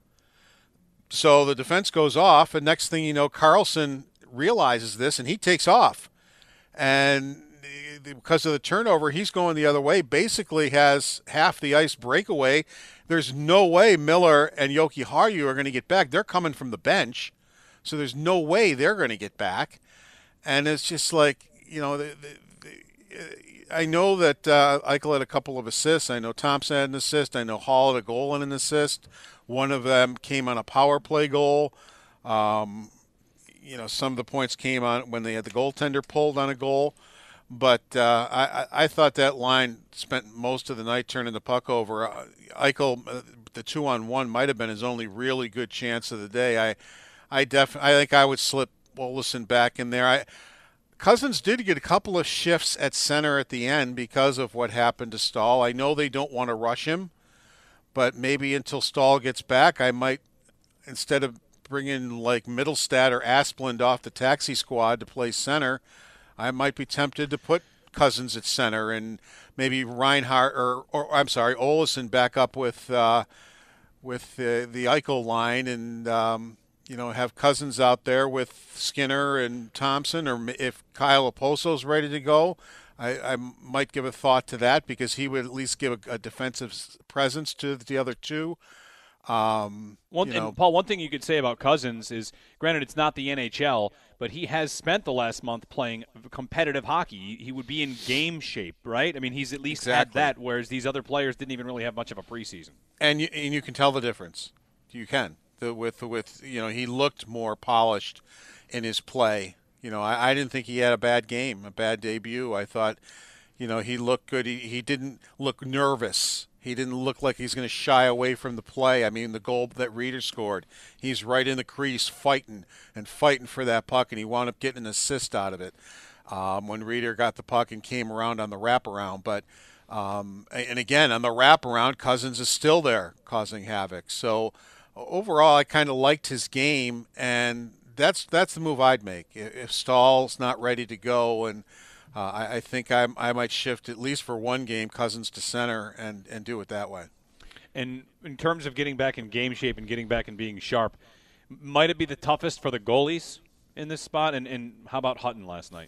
So the defense goes off, and next thing you know, Carlson realizes this, and he takes off. And because of the turnover, he's going the other way, basically has half the ice breakaway. There's no way Miller and Yoki Haru are going to get back. They're coming from the bench, so there's no way they're going to get back. And it's just like, you know, the, the, the, I know that uh, Eichel had a couple of assists. I know Thompson had an assist. I know Hall had a goal and an assist. One of them came on a power play goal. Um, you know, some of the points came on when they had the goaltender pulled on a goal. But uh, I, I thought that line spent most of the night turning the puck over. Uh, Eichel, uh, the two-on-one might have been his only really good chance of the day. I, I def, I think I would slip Olsen back in there. I, Cousins did get a couple of shifts at center at the end because of what happened to Stahl. I know they don't want to rush him, but maybe until Stahl gets back, I might, instead of bringing like Middlestad or Asplund off the taxi squad to play center, I might be tempted to put Cousins at center and maybe Reinhart or, or I'm sorry, Olsen back up with uh, with uh, the Eichel line and um, you know, have Cousins out there with Skinner and Thompson, or if Kyle Oposo's ready to go, I, I might give a thought to that because he would at least give a, a defensive presence to the other two. Um, one, you know, and Paul, one thing you could say about Cousins is, granted, it's not the N H L, but he has spent the last month playing competitive hockey. He would be in game shape, right? I mean, he's at least exactly. had that, whereas these other players didn't even really have much of a preseason. And you, and you can tell the difference. You can. The, with with you know, he looked more polished in his play. You know, I, I didn't think he had a bad game, a bad debut. I thought, you know, he looked good. He he didn't look nervous. He didn't look like he's going to shy away from the play. I mean, the goal that Reeder scored, he's right in the crease fighting and fighting for that puck, and he wound up getting an assist out of it um, when Reeder got the puck and came around on the wraparound. But um, and again on the wraparound, Cousins is still there causing havoc. So overall, I kind of liked his game, and that's that's the move I'd make. If Stahl's not ready to go, and uh, I, I think I, I might shift at least for one game Cousins to center and, and do it that way. And in terms of getting back in game shape and getting back and being sharp, might it be the toughest for the goalies in this spot? And, and how about Hutton last night?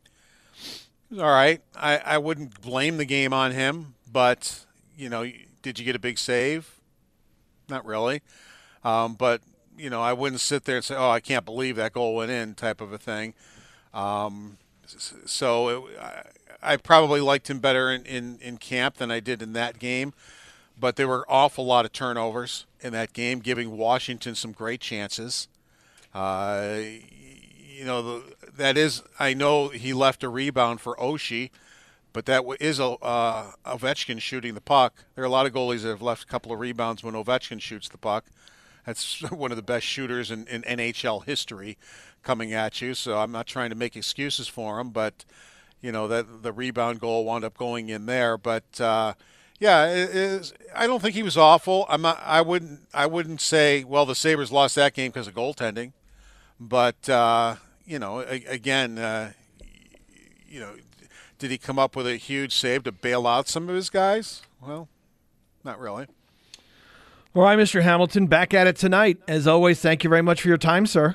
All right. I, I wouldn't blame the game on him, but, you know, did you get a big save? Not really. Um, but, you know, I wouldn't sit there and say, oh, I can't believe that goal went in type of a thing. Um, so it, I, I probably liked him better in, in, in camp than I did in that game. But there were an awful lot of turnovers in that game, giving Washington some great chances. Uh, you know, the, that is, I know he left a rebound for Oshie, but that is a, uh, Ovechkin shooting the puck. There are a lot of goalies that have left a couple of rebounds when Ovechkin shoots the puck. That's one of the best shooters in, in N H L history coming at you. So I'm not trying to make excuses for him, but, you know, that the rebound goal wound up going in there. But, uh, yeah, it is, I don't think he was awful. I'm not, I wouldn't I wouldn't say, well, the Sabres lost that game because of goaltending. But, uh, you know, a, again, uh, you know, did he come up with a huge save to bail out some of his guys? Well, not really. All right, Mister Hamilton, back at it tonight. As always, thank you very much for your time, sir.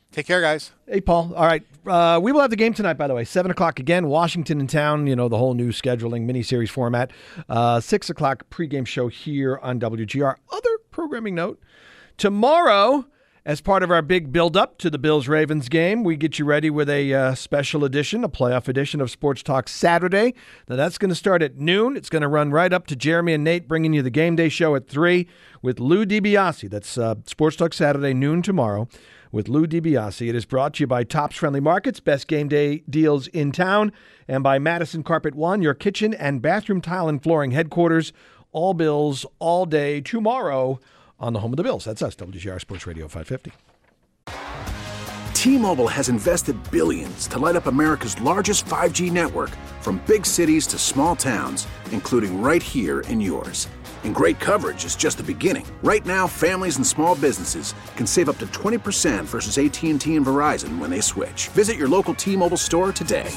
Take care, guys. Hey, Paul. All right. Uh, we will have the game tonight, by the way. seven o'clock again. Washington in town. You know, the whole new scheduling miniseries format. Uh, six o'clock pregame show here on W G R. Other programming note. Tomorrow, as part of our big build-up to the Bills-Ravens game, we get you ready with a uh, special edition, a playoff edition of Sports Talk Saturday. Now, that's going to start at noon. It's going to run right up to Jeremy and Nate bringing you the game day show at three with Lou DiBiase. That's uh, Sports Talk Saturday, noon tomorrow. With Lou DiBiase. It is brought to you by Tops Friendly Markets, best game day deals in town, and by Madison Carpet One, your kitchen and bathroom tile and flooring headquarters. All Bills, all day, tomorrow on the home of the Bills. That's us, W G R Sports Radio five fifty. T-Mobile has invested billions to light up America's largest five G network, from big cities to small towns, including right here in yours. And great coverage is just the beginning. Right now, families and small businesses can save up to twenty percent versus A T and T and Verizon when they switch. Visit your local T-Mobile store today.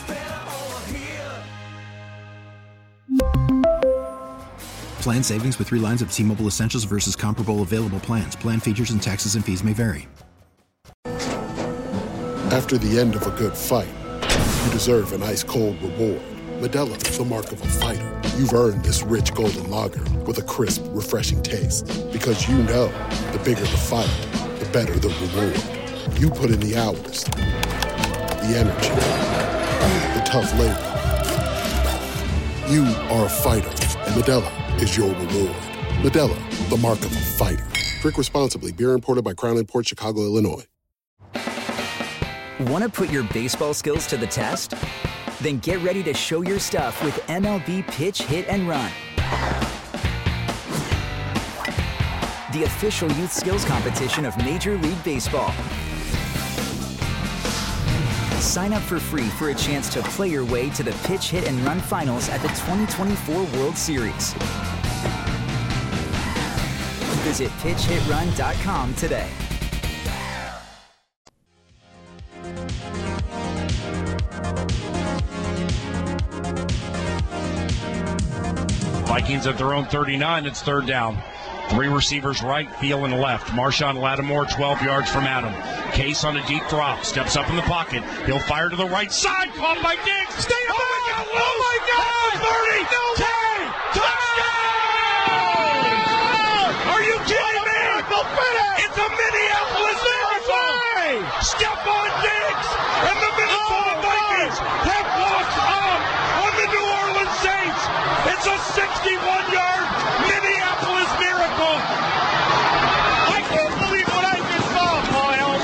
Plan savings with three lines of T-Mobile Essentials versus comparable available plans. Plan features and taxes and fees may vary. After the end of a good fight, you deserve an ice-cold reward. Modelo is the mark of a fighter. You've earned this rich golden lager with a crisp, refreshing taste. Because you know, the bigger the fight, the better the reward. You put in the hours, the energy, the tough labor. You are a fighter, and Modelo is your reward. Modelo, the mark of a fighter. Drink responsibly. Beer imported by Crown Imports, Chicago, Illinois. Want to put your baseball skills to the test? Then get ready to show your stuff with M L B Pitch, Hit, and Run. The official youth skills competition of Major League Baseball. Sign up for free for a chance to play your way to the Pitch, Hit, and Run finals at the twenty twenty-four World Series. Visit pitch hit run dot com today. Vikings at their own thirty-nine. It's third down. Three receivers right, Thielen left. Marshawn Lattimore twelve yards from Adam. Case on a deep drop. Steps up in the pocket. He'll fire to the right side. Caught by Diggs. Stay up. Oh, my God. Oh, my God. thirty. No way. Touchdown. Are you kidding me? It's a Minneapolis miracle. Stephon Diggs and the Minnesota Vikings have walked up on the New Orleans Saints. It's a sixty-one-yard Minneapolis miracle. I can't believe what I just saw, Paul Allen.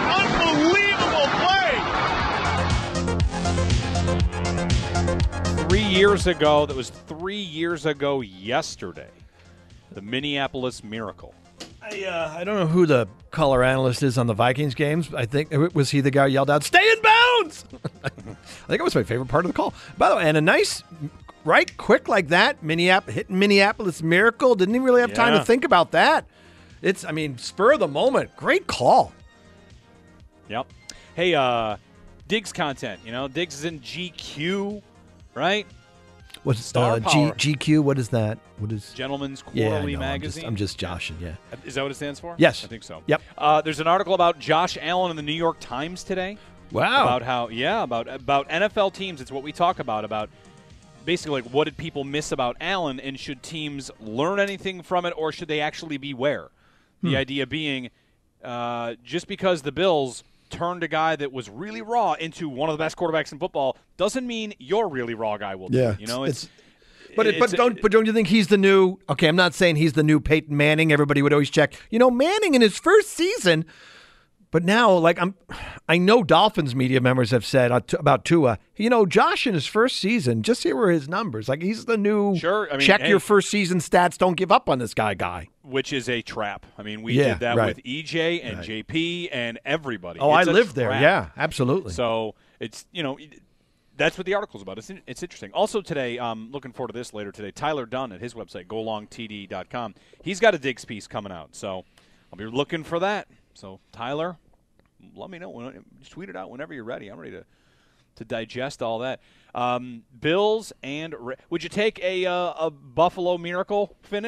What an unbelievable play. Three years ago, that was three years ago yesterday, the Minneapolis Miracle. I, uh, I don't know who the color analyst is on the Vikings games. I think, was he the guy who yelled out, "Stay in bounds"? I think it was my favorite part of the call. By the way, and a nice, right, quick like that, Minneapolis, hitting Minneapolis Miracle. Didn't even really have time Yeah. to think about that. It's, I mean, spur of the moment. Great call. Yep. Hey, uh, Diggs content. You know, Diggs is in G Q, right? What's Star uh, G, Power. GQ? What is that? What is Gentleman's Yeah, Quarterly no, I'm just- Magazine? I'm just, joshing, yeah. Is that what it stands for? Yes. I think so. Yep. Uh, there's an article about Josh Allen in the New York Times today. Wow. About how, yeah, about about N F L teams. It's what we talk about, about basically like what did people miss about Allen, and should teams learn anything from it, or should they actually beware? The Hmm. idea being uh, just because the Bills turned a guy that was really raw into one of the best quarterbacks in football doesn't mean your really raw guy will do Yeah, it. You know, it's, But it, but it's- don't but don't you think he's the new? Okay, I'm not saying he's the new Peyton Manning. Everybody would always check. You know, Manning in his first season, but now like I'm, I know Dolphins media members have said uh, t- about Tua. You know, Josh in his first season, just here were his numbers. Like he's the new. Sure, I mean, check hey. your first season stats. Don't give up on this guy. Guy. which is a trap. I mean, we Yeah, did that right. with E J and Right. J P and everybody. Oh, It's I a lived there. trap. Yeah, absolutely. So it's, you know, that's what the article's about. It's, it's interesting. Also today, um, looking forward to this later today, Tyler Dunn at his website, go long t d dot com. He's got a Diggs piece coming out, so I'll be looking for that. So, Tyler, let me know. When, just tweet it out whenever you're ready. I'm ready to, to digest all that. Um, Bills and – would you take a, uh, a Buffalo Miracle finish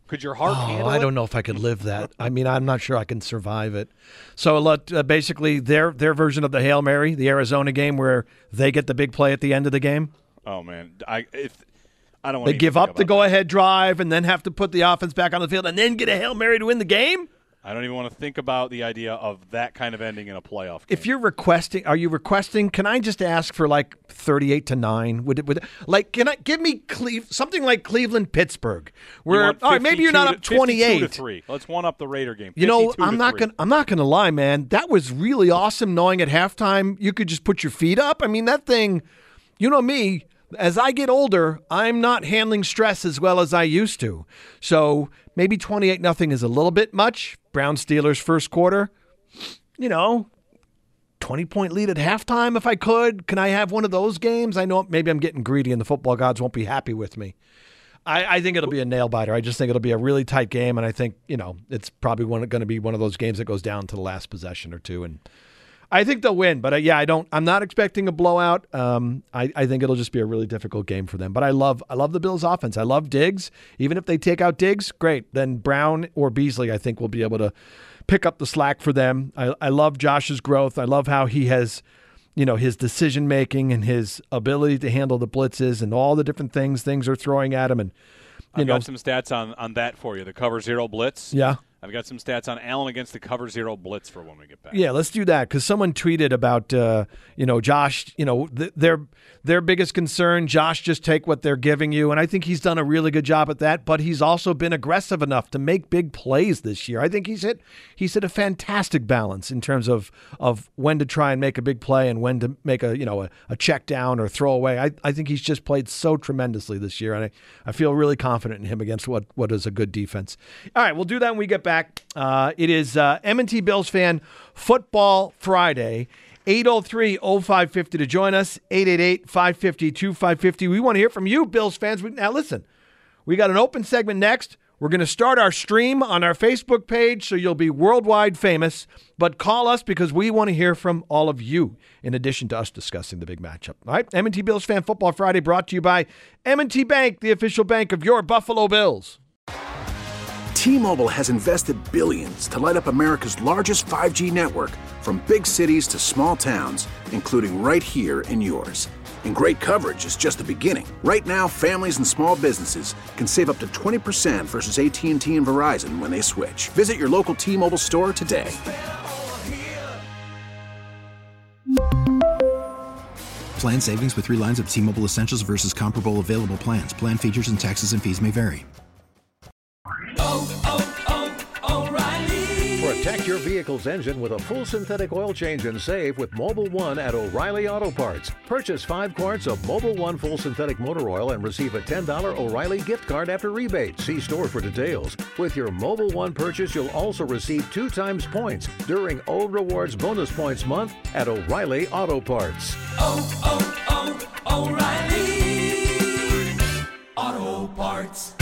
Could your heart Oh, handle I it? don't know if I could live that. I mean, I'm not sure I can survive it. So let, uh, basically, their their version of the Hail Mary, the Arizona game, where they get the big play at the end of the game. Oh man, I if I don't want They give up the go-ahead drive and then have to put the offense back on the field and then get a Hail Mary to win the game? I don't even want to think about the idea of that kind of ending in a playoff game. If you're requesting, are you requesting, can I just ask for like thirty-eight to nine? Would it, would it, like, can I give me Cleve, something like Cleveland-Pittsburgh? Where, all right, maybe you're not up twenty-eight. fifty-two to three. Let's one up the Raider game. You know, fifty-two I'm to not three. gonna I'm not gonna lie, man. That was really awesome knowing at halftime you could just put your feet up. I mean, that thing, you know me, as I get older, I'm not handling stress as well as I used to. So maybe twenty-eight nothing is a little bit much. Brown Steelers first quarter, you know, twenty-point lead at halftime if I could. Can I have one of those games? I know maybe I'm getting greedy and the football gods won't be happy with me. I, I think it'll be a nail-biter. I just think it'll be a really tight game, and I think, you know, it's probably going to be one of those games that goes down to the last possession or two, and I think they'll win, but uh, yeah, I don't. I'm not expecting a blowout. Um, I, I think it'll just be a really difficult game for them. But I love, I love the Bills' offense. I love Diggs. Even if they take out Diggs, great. Then Brown or Beasley, I think, will be able to pick up the slack for them. I, I love Josh's growth. I love how he has, you know, his decision making and his ability to handle the blitzes and all the different things things are throwing at him. And you I've know, got some stats on on that for you. The cover zero blitz. Yeah. I've got some stats on Allen against the cover zero blitz for when we get back. Yeah, let's do that because someone tweeted about, uh, you know, Josh, you know, th- their their biggest concern, Josh, just take what they're giving you. And I think he's done a really good job at that, but he's also been aggressive enough to make big plays this year. I think he's hit he's hit a fantastic balance in terms of of when to try and make a big play and when to make a, you know, a, a check down or throw away. I, I think he's just played so tremendously this year, and I, I feel really confident in him against what, what is a good defense. All right, we'll do that when we get back. Uh, it is uh, M and T Bills Fan Football Friday. eight oh three oh five five oh to join us. eight eight eight, five five zero, two five five zero. We want to hear from you, Bills fans. Now, listen, we got an open segment next. We're going to start our stream on our Facebook page, so you'll be worldwide famous. But call us because we want to hear from all of you, in addition to us discussing the big matchup. All right, M and T Bills Fan Football Friday brought to you by M and T Bank, the official bank of your Buffalo Bills. T-Mobile has invested billions to light up America's largest five G network, from big cities to small towns, including right here in yours. And great coverage is just the beginning. Right now, families and small businesses can save up to twenty percent versus A T and T and Verizon when they switch. Visit your local T-Mobile store today. Plan savings with three lines of T-Mobile Essentials versus comparable available plans. Plan features and taxes and fees may vary. Protect your vehicle's engine with a full synthetic oil change and save with Mobil one at O'Reilly Auto Parts. Purchase five quarts of Mobil one full synthetic motor oil and receive a ten dollars O'Reilly gift card after rebate. See store for details. With your Mobil one purchase, you'll also receive two times points during O Rewards Bonus Points Month at O'Reilly Auto Parts. Oh, oh, oh, O'Reilly Auto Parts.